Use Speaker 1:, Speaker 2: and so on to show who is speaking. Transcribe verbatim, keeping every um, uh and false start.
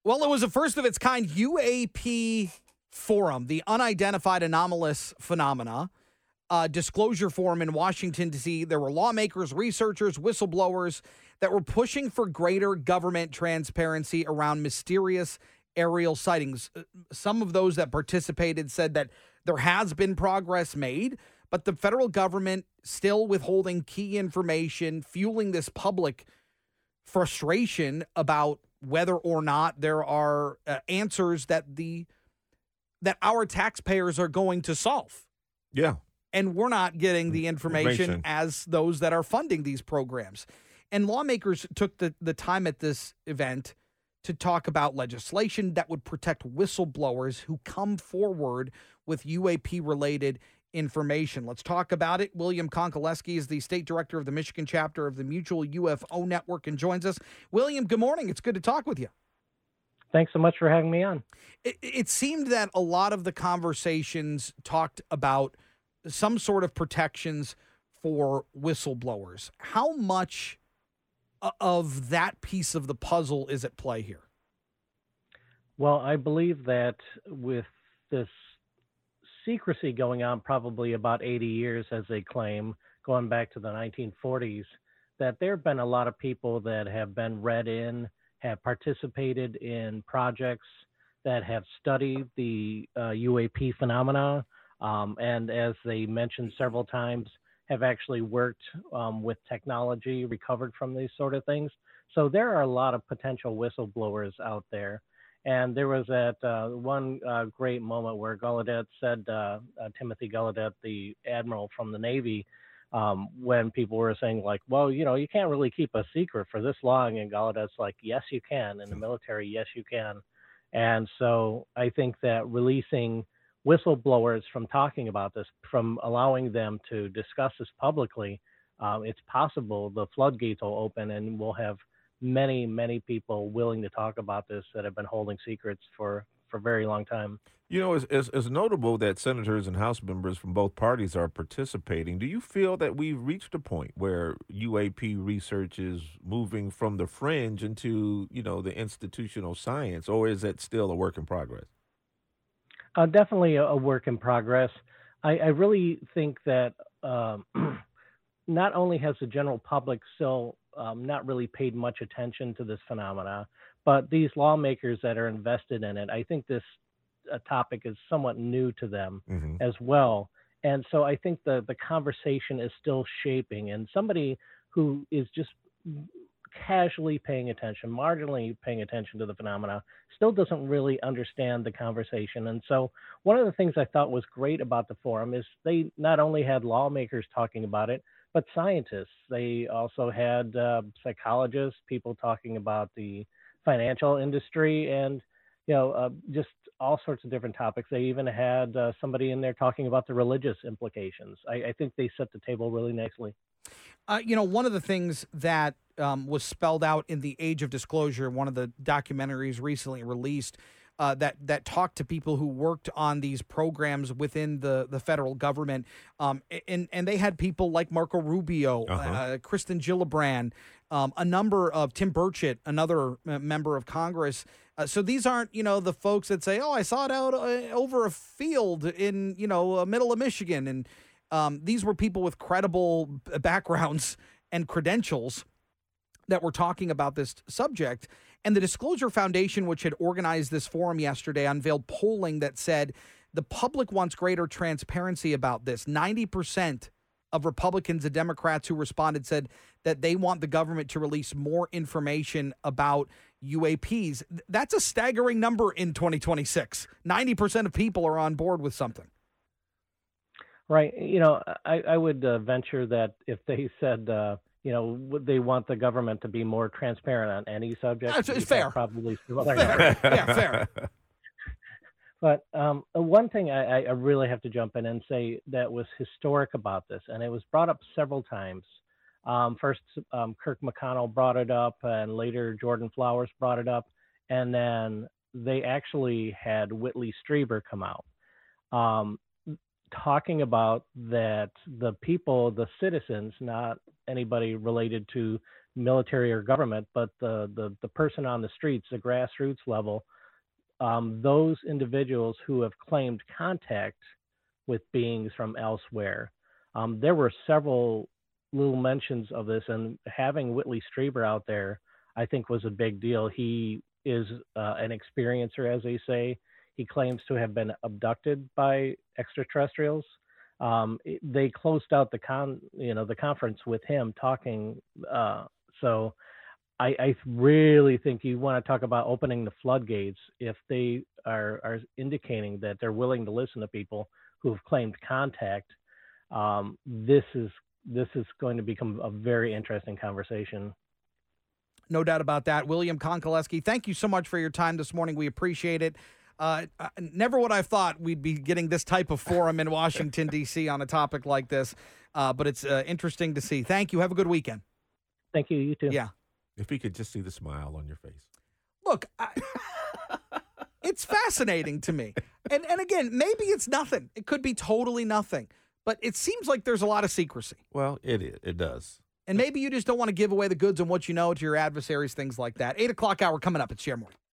Speaker 1: Well, it was a first of its kind U A P forum, the Unidentified Anomalous Phenomena uh, disclosure forum in Washington, D C. There were lawmakers, researchers, whistleblowers that were pushing for greater government transparency around mysterious aerial sightings. Uh, Some of those that participated said that there has been progress made, but the federal government still withholding key information, fueling this public frustration about whether or not there are uh, answers that the that our taxpayers are going to solve.
Speaker 2: Yeah.
Speaker 1: And we're not getting the information,
Speaker 2: Information.
Speaker 1: as those that are funding these programs. And lawmakers took the, the time at this event to talk about legislation that would protect whistleblowers who come forward with U A P-related information. Let's talk about it. William Konkoleski is the state director of the Michigan chapter of the Mutual U F O Network and joins us. William, good morning. It's good to talk with you.
Speaker 3: Thanks so much for having me on.
Speaker 1: It, it seemed that a lot of the conversations talked about some sort of protections for whistleblowers. How much o- of that piece of the puzzle is at play here?
Speaker 3: Well, I believe that with this secrecy going on probably about eighty years, as they claim, going back to the nineteen forties, that there have been a lot of people that have been read in, have participated in projects that have studied the uh, U A P phenomena, um, and as they mentioned several times, have actually worked um, with technology, recovered from these sort of things. So there are a lot of potential whistleblowers out there. And there was that uh, one uh, great moment where Gallaudet said, uh, uh, Timothy Gallaudet, the admiral from the Navy, um, when people were saying like, well, you know, you can't really keep a secret for this long. And Gallaudet's like, yes, you can. In the military, yes, you can. And so I think that releasing whistleblowers from talking about this, from allowing them to discuss this publicly, um, it's possible the floodgates will open and we'll have many, many people willing to talk about this that have been holding secrets for, for a very long time.
Speaker 2: You know, it's, it's, it's notable that senators and House members from both parties are participating. Do you feel that we've reached a point where U A P research is moving from the fringe into, you know, the institutional science, or is that still a work in progress?
Speaker 3: Uh, definitely a, a work in progress. I, I really think that um, not only has the general public still um, not really paid much attention to this phenomena, but these lawmakers that are invested in it, I think this uh, topic is somewhat new to them
Speaker 2: Mm-hmm.
Speaker 3: as well. And so I think the, the conversation is still shaping, and somebody who is just casually paying attention, marginally paying attention to the phenomena, still doesn't really understand the conversation. And so one of the things I thought was great about the forum is they not only had lawmakers talking about it, but scientists. They also had uh, psychologists, people talking about the financial industry, and you know, uh, just all sorts of different topics. They even had uh, somebody in there talking about the religious implications. I, I think they set the table really nicely.
Speaker 1: Uh, you know, one of the things that um, was spelled out in The Age of Disclosure, one of the documentaries recently released, uh, that that talked to people who worked on these programs within the, the federal government, um, and and they had people like Marco Rubio,
Speaker 2: Uh-huh.
Speaker 1: uh, Kristen Gillibrand, um, a number of Tim Burchett, another uh, member of Congress. Uh, so these aren't, you know, the folks that say, oh, I saw it out uh, over a field in, you know, uh, middle of Michigan, and um, these were people with credible b- backgrounds and credentials that were talking about this subject. And the Disclosure Foundation, which had organized this forum yesterday, unveiled polling that said the public wants greater transparency about this. ninety percent of Republicans and Democrats who responded said that they want the government to release more information about U A Ps. Th- That's a staggering number in twenty twenty-six. ninety percent of people are on board with something.
Speaker 3: Right. You know, I, I would uh, venture that if they said, uh, you know, would they want the government to be more transparent on any subject?
Speaker 1: That's- it's
Speaker 3: you'd have
Speaker 1: fair.
Speaker 3: Probably some other
Speaker 1: Fair.
Speaker 3: numbers.
Speaker 1: Yeah, fair.
Speaker 3: But um, uh, one thing I, I really have to jump in and say that was historic about this, and it was brought up several times. Um, first, um, Kirk McConnell brought it up, and later Jordan Flowers brought it up, and then they actually had Whitley Strieber come out. Um, talking about that the people, the citizens, not anybody related to military or government, but the, the, the person on the streets, the grassroots level, um, those individuals who have claimed contact with beings from elsewhere. Um, there were several little mentions of this, and having Whitley Strieber out there, I think, was a big deal. He is uh, an experiencer, as they say. He claims to have been abducted by extraterrestrials. Um, it, they closed out the con, you know, the conference with him talking. Uh, so, I, I really think you want to talk about opening the floodgates. If they are are indicating that they're willing to listen to people who have claimed contact, um, this is this is going to become a very interesting conversation.
Speaker 1: No doubt about that. William Konkoleski, thank you so much for your time this morning. We appreciate it. Uh, never would I have thought we'd be getting this type of forum in Washington, D C on a topic like this, uh, but it's uh, interesting to see. Thank you. Have a good weekend.
Speaker 3: Thank you. You too.
Speaker 1: Yeah.
Speaker 2: If we could just see the smile on your face.
Speaker 1: Look, I, it's fascinating to me. And, and again, maybe it's nothing. It could be totally nothing. But it seems like there's a lot of secrecy.
Speaker 2: Well, it is. It does.
Speaker 1: And maybe you just don't want to give away the goods on what you know to your adversaries, things like that. Eight o'clock hour coming up at Share Morning.